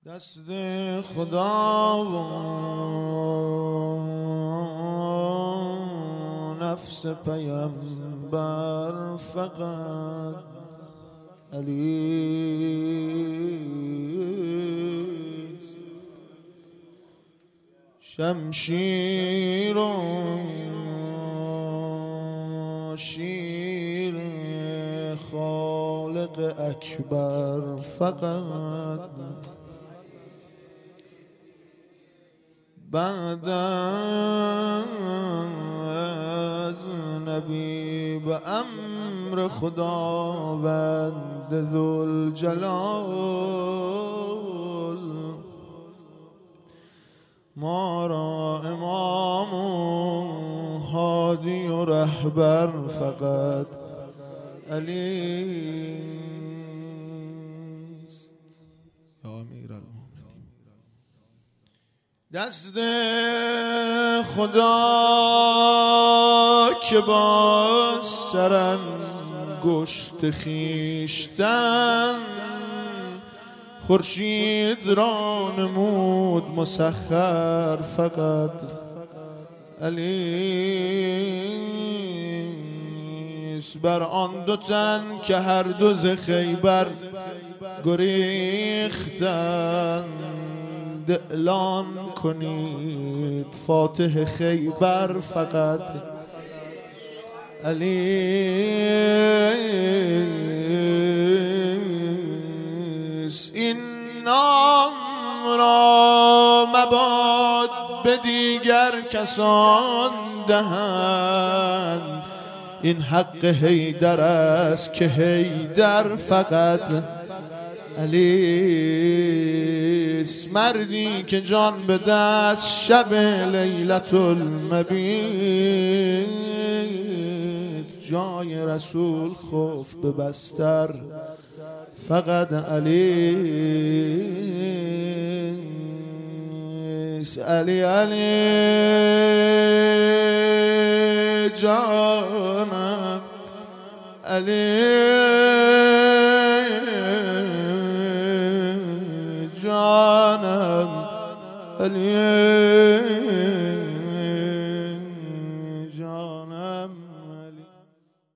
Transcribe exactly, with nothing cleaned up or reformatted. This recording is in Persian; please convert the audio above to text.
دست خدا و نفس پیامبر فقط علی شمشیر و شیر خالق اکبر فقط بعد از نبی به امر خداوند ذوالجلال ما را امام و هادی و رهبر فقط علی است. یا امیر المؤمنین دست خدا که با سرانگشت خویشتن خورشید را نمود مسخر فقط علی است. بر آن دو تن که هر دو ز خیبر گریختند اعلان کنید فاتح خیبر فقط علی است. این نام را مباد به دیگر کسان دهند، این حق حیدر است که حیدر فقط علی است. مردی که جان به دست شب لیلت المبیت جای رسول خف به بستر فقط علی است. علی علی جانم علی جانم علی